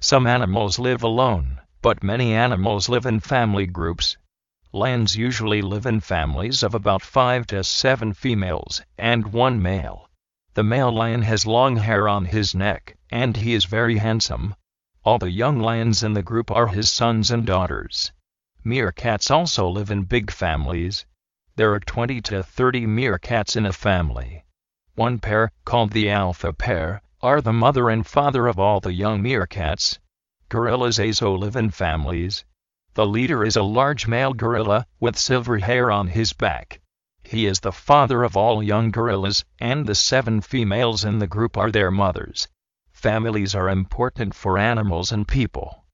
Some animals live alone, but many animals live in family groups. Lions usually live in families of about 5 to 7 females and 1 male. The male lion has long hair on his neck, and he is very handsome. All the young lions in the group are his sons and daughters. Meerkats also live in big families. There are 20 to 30 meerkats in a family. One pair, called the alpha pair, are the mother and father of all the young meerkats. Gorillas also live in families. The leader is a large male gorilla with silver hair on his back. He is the father of all young gorillas, and the 7 females in the group are their mothers. Families are important for animals and people.